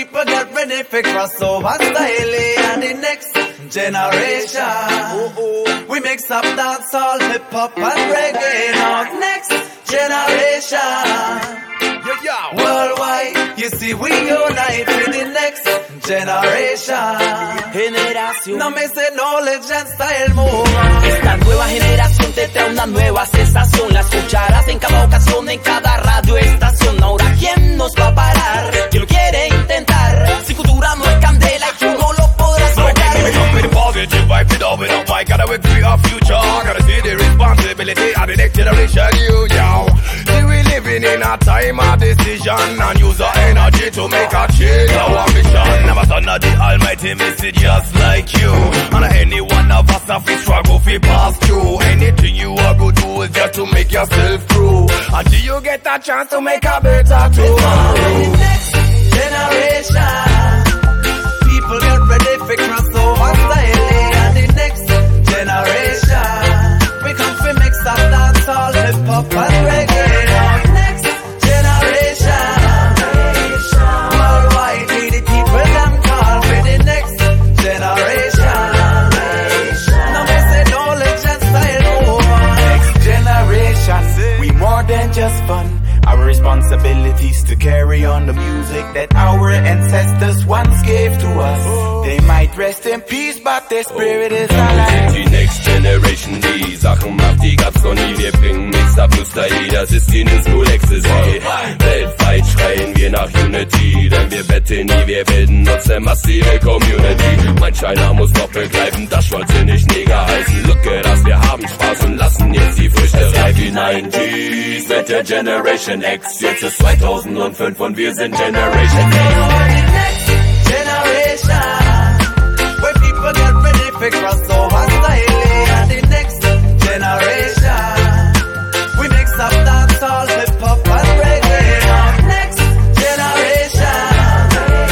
people get ready for crossover style and the next generation. We mix up dancehall, hip hop and reggae. Now next generation. Worldwide, you see we unite with the next generation. Generación. No me sé knowledge and style move. Esta nueva generación te trae una nueva sensación. La escucharás en cada ocasión, en cada radioestación. Ahora ¿quién nos va a parar? ¿Quién lo quiere intentar? Si cultura no es candela y tú no lo podrás lograr. Positive vibe, it up, I gotta work for our future. Gotta see the responsibility of the next generation, yo. See, we living in a time of decision and use our energy to make a change. Our mission, never son of the Almighty, miss it just like you. And any one of us have to struggle to pass through. Anything you are going to do is just to make yourself through. Until you get a chance to make a better tomorrow. The next generation. People get ready for crossover style and the next generation. We come for mix up dancehall, hip hop and reggae. Now next generation. Worldwide, we the people them call for the next generation. Now we say knowledge and style over. Next generation, we more than just fun. Our responsibilities to carry on the music that our ancestors once gave to us. They might rest in peace, but their spirit is alive. Die Next Generation, die Sachen macht, die gab's noch nie. Wir bringen Mix up, Nostalgie, das ist die New School Ecstasy. Weltweit schreien wir nach Unity, denn wir wetten nie, wir bilden uns eine massive Community. Mein China muss noch begreifen, das wollte nicht Neger heißen. Look at us, wir haben Spaß und lassen jetzt die Früchte reifen. Die 90s mit der Generation X, jetzt ist 2005 und wir sind Generation X. Generation, where people get ready for crossover style and the next generation. We mix up dancehall, hip hop and reggae. Now next generation.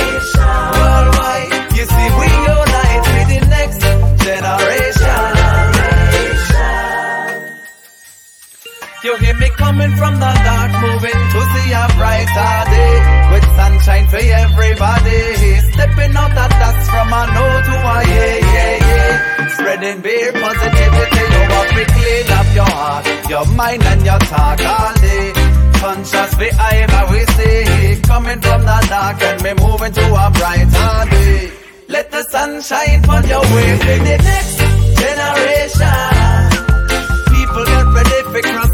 Worldwide, you see we unite with the next generation. You hear me coming from the dark, moving to see a brighter day, with sunshine for everybody. Stepping out of dust from a no to a yeah. Spreading beer positivity, you want to clean up your heart, your mind and your talk all day. Conscious behavior we see, coming from the dark and me moving to a brighter day. Let the sun shine on your way with the next generation. People get ready for cross